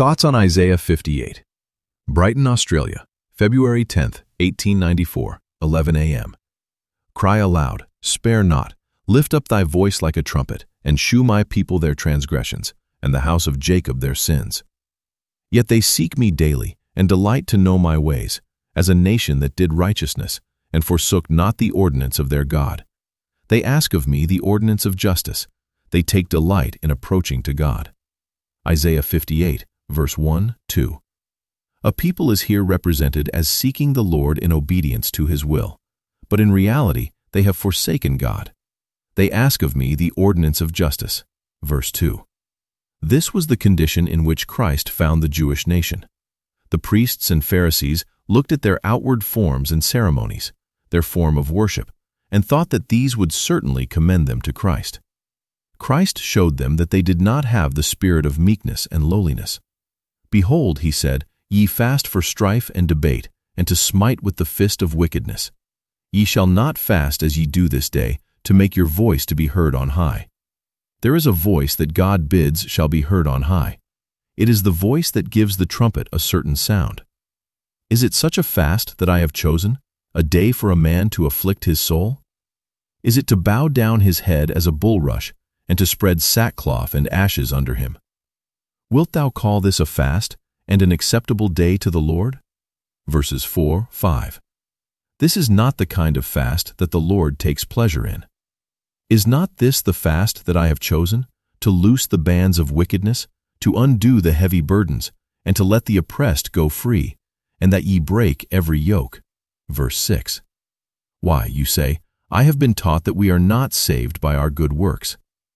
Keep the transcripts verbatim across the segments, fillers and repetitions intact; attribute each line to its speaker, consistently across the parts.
Speaker 1: Thoughts on Isaiah fifty-eight. Brighton, Australia, February tenth, eighteen ninety-four, eleven a m Cry aloud, spare not, lift up thy voice like a trumpet, and shew my people their transgressions, and the house of Jacob their sins. Yet they seek me daily, and delight to know my ways, as a nation that did righteousness, and forsook not the ordinance of their God. They ask of me the ordinance of justice. They take delight in approaching to God. Isaiah fifty-eight, verse one, two. A people is here represented as seeking the Lord in obedience to His will, but in reality they have forsaken God. They ask of me the ordinance of justice. Verse two. This was the condition in which Christ found the Jewish nation. The priests and Pharisees looked at their outward forms and ceremonies, their form of worship, and thought that these would certainly commend them to Christ. Christ showed them that they did not have the spirit of meekness and lowliness. Behold, he said, ye fast for strife and debate, and to smite with the fist of wickedness. Ye shall not fast as ye do this day, to make your voice to be heard on high. There is a voice that God bids shall be heard on high. It is the voice that gives the trumpet a certain sound. Is it such a fast that I have chosen, a day for a man to afflict his soul? Is it to bow down his head as a bulrush, and to spread sackcloth and ashes under him? Wilt thou call this a fast, and an acceptable day to the Lord? Verses four, five. This is not the kind of fast that the Lord takes pleasure in. Is not this the fast that I have chosen, to loose the bands of wickedness, to undo the heavy burdens, and to let the oppressed go free, and that ye break every yoke? Verse six. Why, you say, I have been taught that we are not saved by our good works.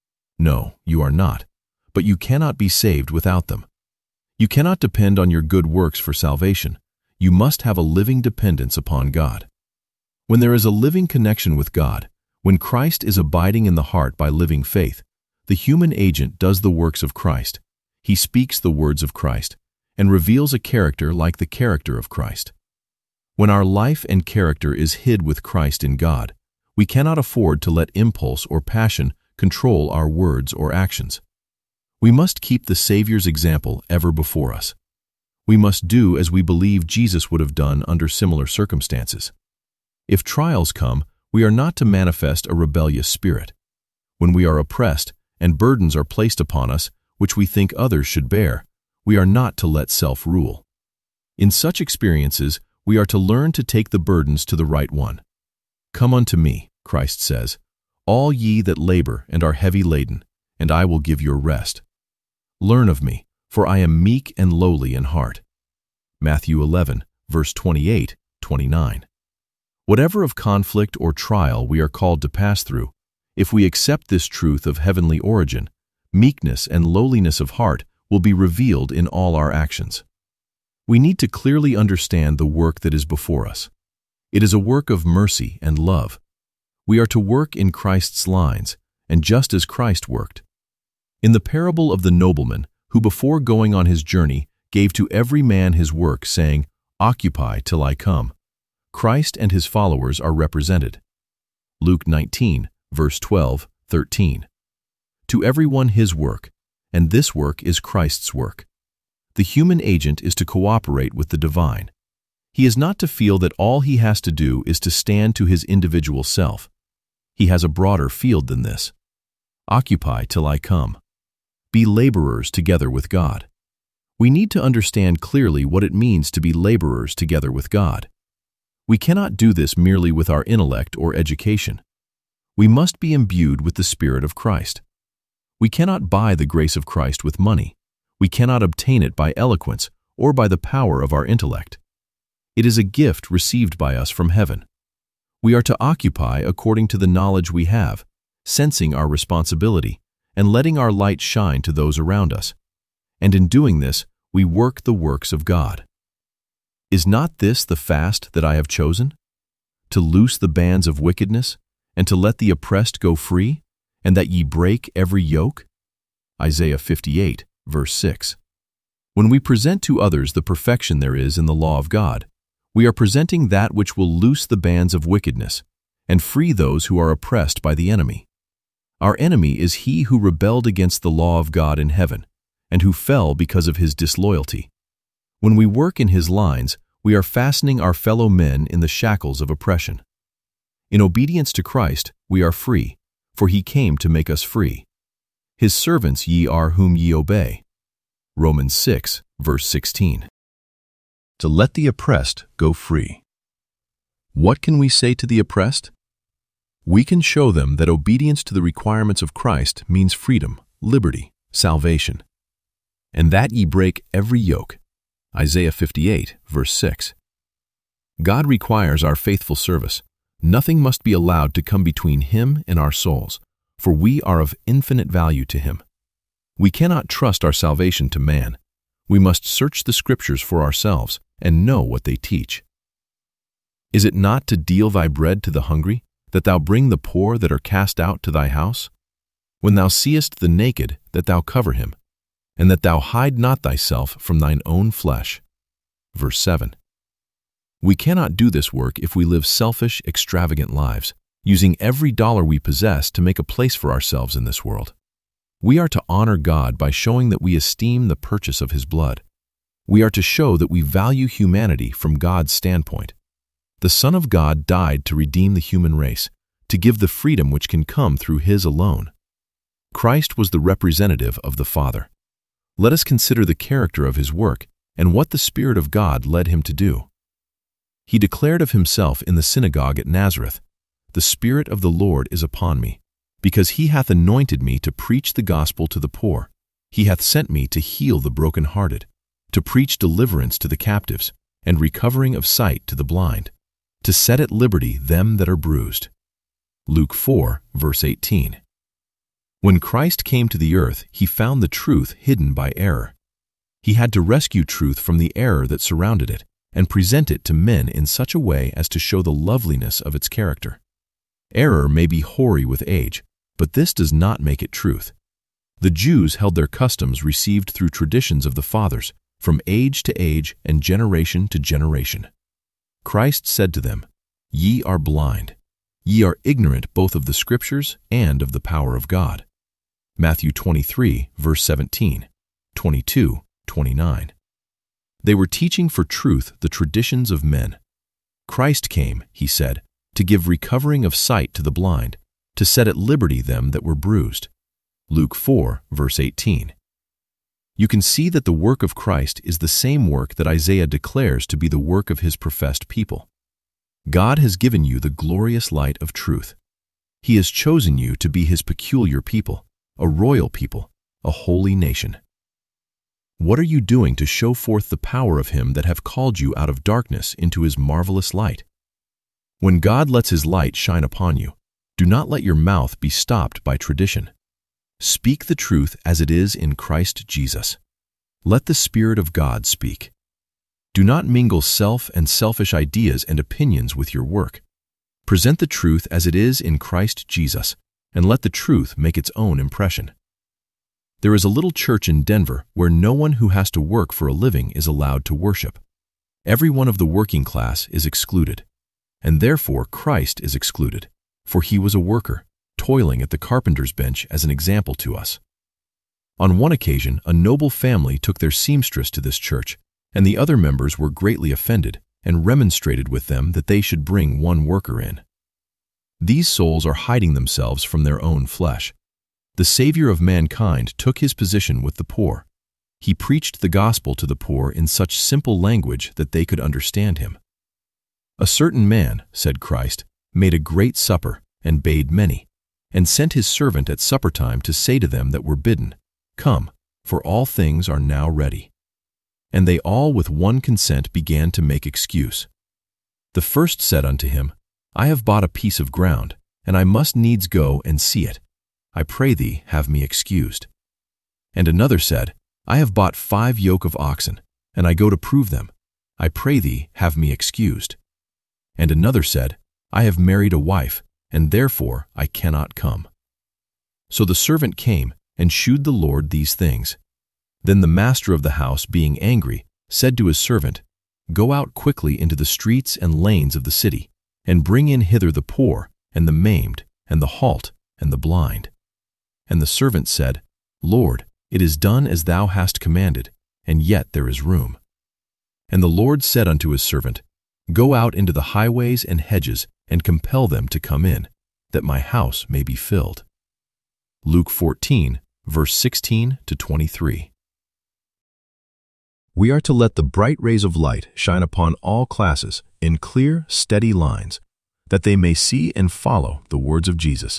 Speaker 1: No, you are not, but you cannot be saved without them. You cannot depend on your good works for salvation. You must have a living dependence upon God. When there is a living connection with God, when Christ is abiding in the heart by living faith, the human agent does the works of Christ. He speaks the words of Christ, and reveals a character like the character of Christ. When our life and character is hid with Christ in God, we cannot afford to let impulse or passion control our words or actions. We must keep the Savior's example ever before us. We must do as we believe Jesus would have done under similar circumstances. If trials come, we are not to manifest a rebellious spirit. When we are oppressed and burdens are placed upon us which we think others should bear, we are not to let self rule. In such experiences, we are to learn to take the burdens to the right one. Come unto me, Christ says, all ye that labor and are heavy laden, and I will give you rest. Learn of me, for I am meek and lowly in heart. Matthew eleven, verse twenty-eight, twenty-nine. Whatever of conflict or trial we are called to pass through, if we accept this truth of heavenly origin, meekness and lowliness of heart will be revealed in all our actions. We need to clearly understand the work that is before us. It is a work of mercy and love. We are to work in Christ's lines, and just as Christ worked. In the parable of the nobleman, who before going on his journey gave to every man his work, saying, Occupy till I come, Christ and his followers are represented. Luke nineteen, verse twelve, thirteen. To everyone his work, and this work is Christ's work. The human agent is to cooperate with the divine. He is not to feel that all he has to do is to stand to his individual self. He has a broader field than this. Occupy till I come. Be laborers together with God. We need to understand clearly what it means to be laborers together with God. We cannot do this merely with our intellect or education. We must be imbued with the Spirit of Christ. We cannot buy the grace of Christ with money. We cannot obtain it by eloquence or by the power of our intellect. It is a gift received by us from heaven. We are to occupy according to the knowledge we have, sensing our responsibility, and letting our light shine to those around us. And in doing this, we work the works of God. Is not this the fast that I have chosen? To loose the bands of wickedness, and to let the oppressed go free, and that ye break every yoke? Isaiah fifty-eight, verse six. When we present to others the perfection there is in the law of God, we are presenting that which will loose the bands of wickedness, and free those who are oppressed by the enemy. Our enemy is he who rebelled against the law of God in heaven, and who fell because of his disloyalty. When we work in his lines, we are fastening our fellow men in the shackles of oppression. In obedience to Christ, we are free, for he came to make us free. His servants ye are whom ye obey. Romans six, verse sixteen. To let the oppressed go free. What can we say to the oppressed? We can show them that obedience to the requirements of Christ means freedom, liberty, salvation. And that ye break every yoke. Isaiah fifty-eight, verse six. God requires our faithful service. Nothing must be allowed to come between him and our souls, for we are of infinite value to him. We cannot trust our salvation to man. We must search the Scriptures for ourselves and know what they teach. Is it not to deal thy bread to the hungry, that thou bring the poor that are cast out to thy house? When thou seest the naked, that thou cover him, and that thou hide not thyself from thine own flesh. Verse seven. We cannot do this work if we live selfish, extravagant lives, using every dollar we possess to make a place for ourselves in this world. We are to honor God by showing that we esteem the purchase of his blood. We are to show that we value humanity from God's standpoint. The Son of God died to redeem the human race, to give the freedom which can come through his alone. Christ was the representative of the Father. Let us consider the character of his work and what the Spirit of God led him to do. He declared of himself in the synagogue at Nazareth, "The Spirit of the Lord is upon me, because he hath anointed me to preach the gospel to the poor. He hath sent me to heal the brokenhearted, to preach deliverance to the captives, and recovering of sight to the blind, to set at liberty them that are bruised." Luke four, verse eighteen. When Christ came to the earth, he found the truth hidden by error. He had to rescue truth from the error that surrounded it and present it to men in such a way as to show the loveliness of its character. Error may be hoary with age, but this does not make it truth. The Jews held their customs received through traditions of the fathers, from age to age and generation to generation. Christ said to them, "Ye are blind. Ye are ignorant both of the Scriptures and of the power of God." Matthew twenty-three, verse seventeen, twenty-two, twenty-nine. They were teaching for truth the traditions of men. Christ came, he said, to give recovering of sight to the blind, to set at liberty them that were bruised. Luke four, verse eighteen. You can see that the work of Christ is the same work that Isaiah declares to be the work of his professed people. God has given you the glorious light of truth. He has chosen you to be his peculiar people, a royal people, a holy nation. What are you doing to show forth the power of him that have called you out of darkness into his marvelous light? When God lets his light shine upon you, do not let your mouth be stopped by tradition. Speak the truth as it is in Christ Jesus. Let the Spirit of God speak. Do not mingle self and selfish ideas and opinions with your work. Present the truth as it is in Christ Jesus, and let the truth make its own impression. There is a little church in Denver where no one who has to work for a living is allowed to worship. Every one of the working class is excluded, and therefore Christ is excluded, for he was a worker, toiling at the carpenter's bench as an example to us. On one occasion, a noble family took their seamstress to this church, and the other members were greatly offended and remonstrated with them that they should bring one worker in. These souls are hiding themselves from their own flesh. The Savior of mankind took his position with the poor. He preached the gospel to the poor in such simple language that they could understand him. A certain man, said Christ, made a great supper and bade many, and sent his servant at supper time to say to them that were bidden, Come, for all things are now ready. And they all with one consent began to make excuse. The first said unto him, I have bought a piece of ground, and I must needs go and see it. I pray thee, have me excused. And another said, I have bought five yoke of oxen, and I go to prove them. I pray thee, have me excused. And another said, I have married a wife, and therefore I cannot come. So the servant came and shewed the Lord these things. Then the master of the house, being angry, said to his servant, Go out quickly into the streets and lanes of the city, and bring in hither the poor, and the maimed, and the halt, and the blind. And the servant said, Lord, It is done as thou hast commanded, and yet there is room. And the Lord said unto his servant, Go out into the highways and hedges, and compel them to come in, that my house may be filled. Luke fourteen, verse sixteen to twenty-three. We are to let the bright rays of light shine upon all classes in clear, steady lines, that they may see and follow the words of Jesus.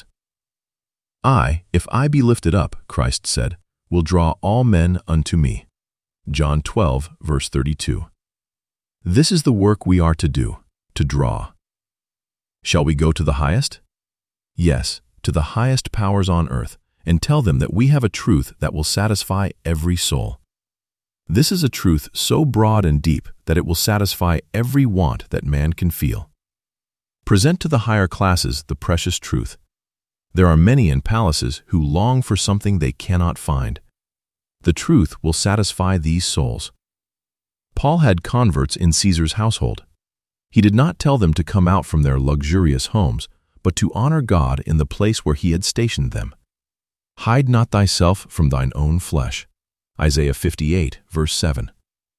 Speaker 1: I, if I be lifted up, Christ said, will draw all men unto me. John twelve, verse thirty-two. This is the work we are to do, to draw. Shall we go to the highest? Yes, to the highest powers on earth, and tell them that we have a truth that will satisfy every soul. This is a truth so broad and deep that it will satisfy every want that man can feel. Present to the higher classes the precious truth. There are many in palaces who long for something they cannot find. The truth will satisfy these souls. Paul had converts in Caesar's household. He did not tell them to come out from their luxurious homes, but to honor God in the place where he had stationed them. Hide not thyself from thine own flesh. Isaiah fifty-eight, verse seven.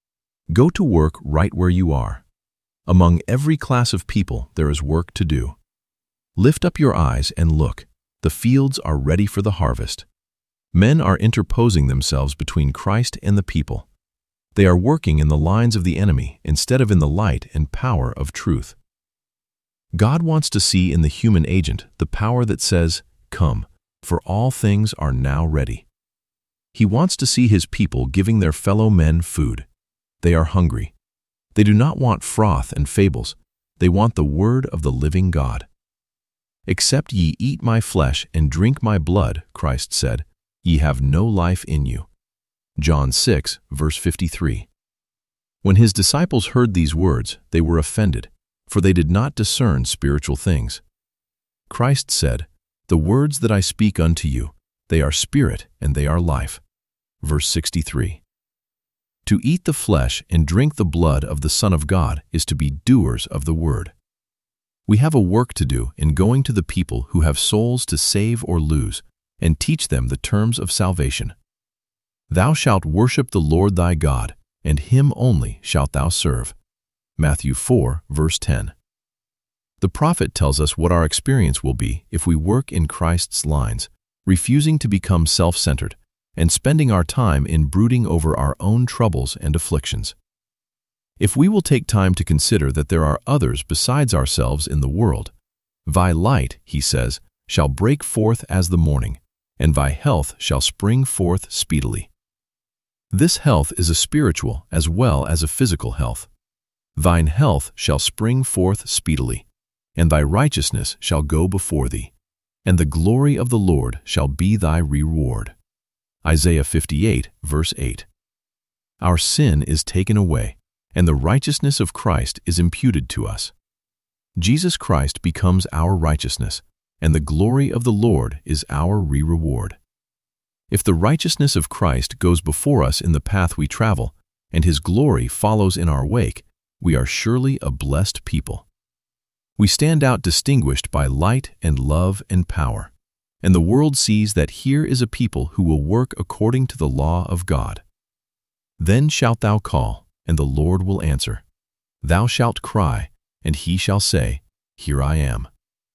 Speaker 1: Go to work right where you are. Among every class of people there is work to do. Lift up your eyes and look. The fields are ready for the harvest. Men are interposing themselves between Christ and the people. They are working in the lines of the enemy instead of in the light and power of truth. God wants to see in the human agent the power that says, Come, for all things are now ready. He wants to see his people giving their fellow men food. They are hungry. They do not want froth and fables. They want the word of the living God. Except ye eat my flesh and drink my blood, Christ said, ye have no life in you. John six, verse fifty-three. When his disciples heard these words, they were offended, for they did not discern spiritual things. Christ said, The words that I speak unto you, they are spirit and they are life. Verse sixty-three. To eat the flesh and drink the blood of the Son of God is to be doers of the word. We have a work to do in going to the people who have souls to save or lose, and teach them the terms of salvation. Thou shalt worship the Lord thy God, and him only shalt thou serve. Matthew four, verse ten. The prophet tells us what our experience will be if we work in Christ's lines, refusing to become self-centered, and spending our time in brooding over our own troubles and afflictions. If we will take time to consider that there are others besides ourselves in the world, thy light, he says, shall break forth as the morning, and thy health shall spring forth speedily. This health is a spiritual as well as a physical health. Thine health shall spring forth speedily, and thy righteousness shall go before thee, and the glory of the Lord shall be thy reward. Isaiah fifty-eight, verse eight. Our sin is taken away, and the righteousness of Christ is imputed to us. Jesus Christ becomes our righteousness, and the glory of the Lord is our re-reward. If the righteousness of Christ goes before us in the path we travel, and his glory follows in our wake, we are surely a blessed people. We stand out distinguished by light and love and power, and the world sees that here is a people who will work according to the law of God. Then shalt thou call, and the Lord will answer. Thou shalt cry, and he shall say, Here I am.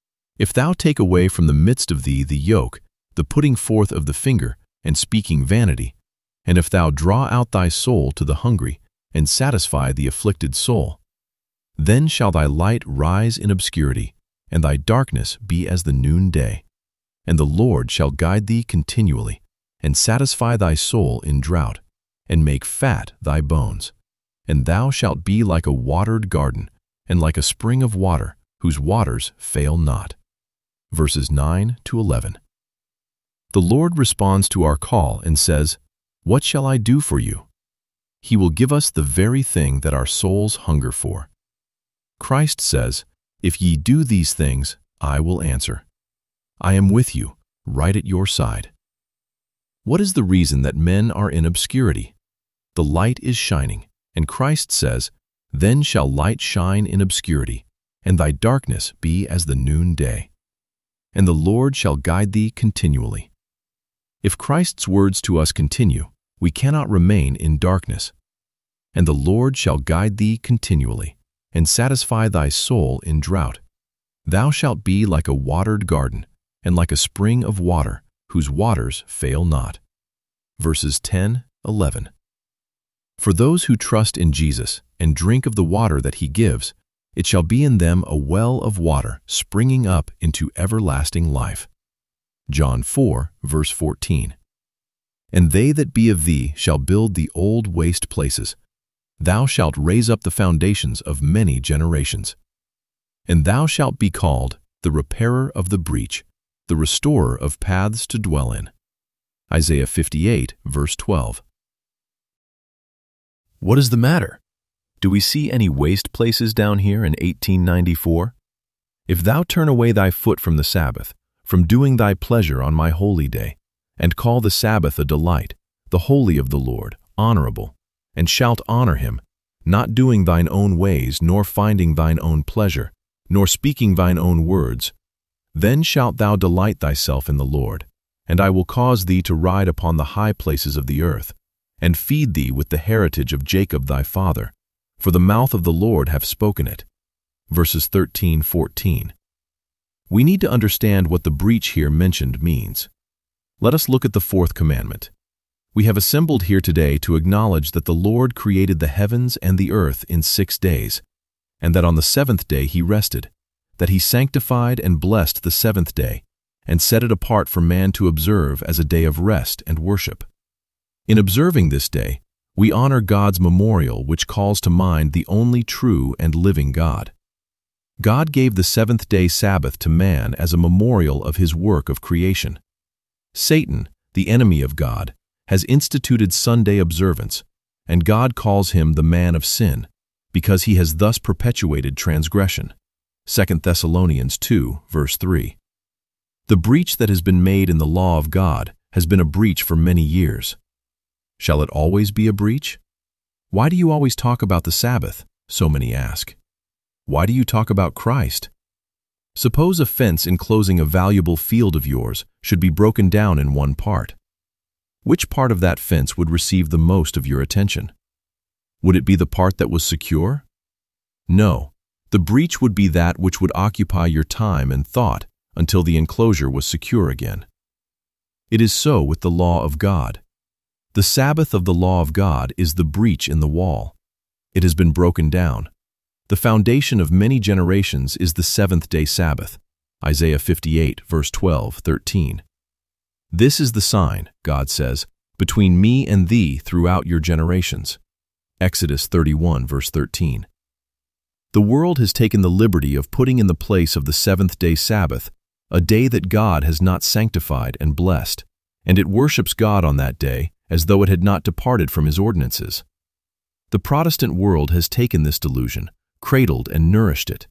Speaker 1: If thou take away from the midst of thee the yoke, the putting forth of the finger, and speaking vanity, and if thou draw out thy soul to the hungry, and satisfy the afflicted soul, then shall thy light rise in obscurity, and thy darkness be as the noonday. And the Lord shall guide thee continually, and satisfy thy soul in drought, and make fat thy bones. And thou shalt be like a watered garden, and like a spring of water, whose waters fail not. Verses nine to eleven. The Lord responds to our call and says, What shall I do for you? He will give us the very thing that our souls hunger for. Christ says, If ye do these things, I will answer. I am with you, right at your side. What is the reason that men are in obscurity? The light is shining, and Christ says, Then shall light shine in obscurity, and thy darkness be as the noonday. And the Lord shall guide thee continually. If Christ's words to us continue, we cannot remain in darkness. And the Lord shall guide thee continually, and satisfy thy soul in drought. Thou shalt be like a watered garden, and like a spring of water, whose waters fail not. Verses ten, eleven. For those who trust in Jesus and drink of the water that he gives, it shall be in them a well of water springing up into everlasting life. John four, verse fourteen. And they that be of thee shall build the old waste places. Thou shalt raise up the foundations of many generations. And thou shalt be called the repairer of the breach, the restorer of paths to dwell in. Isaiah fifty-eight, verse twelve. What is the matter? Do we see any waste places down here in eighteen ninety-four? If thou turn away thy foot from the Sabbath, from doing thy pleasure on my holy day, and call the Sabbath a delight, the holy of the Lord, honorable, and shalt honor him, not doing thine own ways, nor finding thine own pleasure, nor speaking thine own words, then shalt thou delight thyself in the Lord, and I will cause thee to ride upon the high places of the earth, and feed thee with the heritage of Jacob thy father, for the mouth of the Lord hath spoken it. Verses thirteen, fourteen. We need to understand what the breach here mentioned means. Let us look at the fourth commandment. We have assembled here today to acknowledge that the Lord created the heavens and the earth in six days, and that on the seventh day he rested, that he sanctified and blessed the seventh day, and set it apart for man to observe as a day of rest and worship. In observing this day, we honor God's memorial, which calls to mind the only true and living God. God gave the seventh-day Sabbath to man as a memorial of his work of creation. Satan, the enemy of God, has instituted Sunday observance, and God calls him the man of sin, because he has thus perpetuated transgression. Second Thessalonians two, verse three. The breach that has been made in the law of God has been a breach for many years. Shall it always be a breach? Why do you always talk about the Sabbath? So many ask. Why do you talk about Christ? Suppose a fence enclosing a valuable field of yours should be broken down in one part. Which part of that fence would receive the most of your attention? Would it be the part that was secure? No, the breach would be that which would occupy your time and thought until the enclosure was secure again. It is so with the law of God. The Sabbath of the law of God is the breach in the wall. It has been broken down. The foundation of many generations is the seventh-day Sabbath. Isaiah fifty-eight, verse twelve, thirteen. This is the sign, God says, between me and thee throughout your generations. Exodus thirty-one, verse thirteen. The world has taken the liberty of putting in the place of the seventh-day Sabbath a day that God has not sanctified and blessed, and it worships God on that day as though it had not departed from his ordinances. The Protestant world has taken this delusion, cradled and nourished it.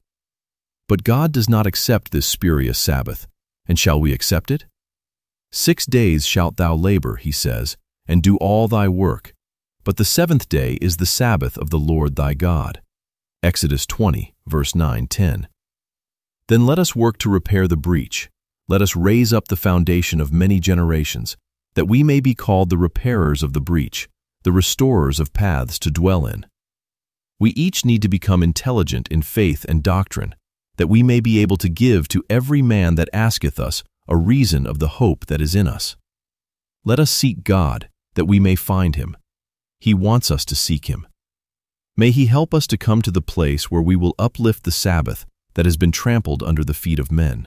Speaker 1: But God does not accept this spurious Sabbath, and shall we accept it? Six days shalt thou labor, he says, and do all thy work, but the seventh day is the Sabbath of the Lord thy God. Exodus twenty, verse nine, ten. Then let us work to repair the breach. Let us raise up the foundation of many generations, that we may be called the repairers of the breach, the restorers of paths to dwell in. We each need to become intelligent in faith and doctrine, that we may be able to give to every man that asketh us a reason of the hope that is in us. Let us seek God, that we may find him. He wants us to seek him. May he help us to come to the place where we will uplift the Sabbath that has been trampled under the feet of men.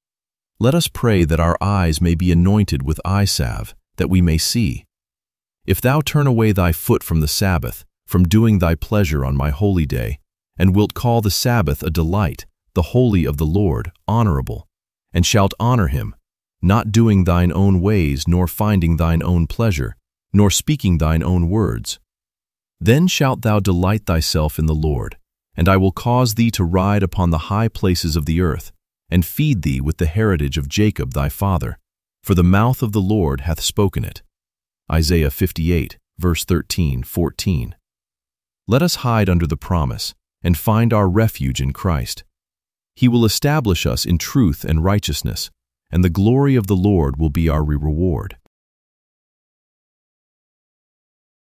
Speaker 1: Let us pray that our eyes may be anointed with eye salve, that we may see. If thou turn away thy foot from the Sabbath, from doing thy pleasure on my holy day, and wilt call the Sabbath a delight, the holy of the Lord, honorable, and shalt honor him, not doing thine own ways, nor finding thine own pleasure, nor speaking thine own words, then shalt thou delight thyself in the Lord, and I will cause thee to ride upon the high places of the earth, and feed thee with the heritage of Jacob thy father, for the mouth of the Lord hath spoken it. Isaiah fifty-eight, verse thirteen, fourteen. Let us hide under the promise, and find our refuge in Christ. He will establish us in truth and righteousness, and the glory of the Lord will be our reward.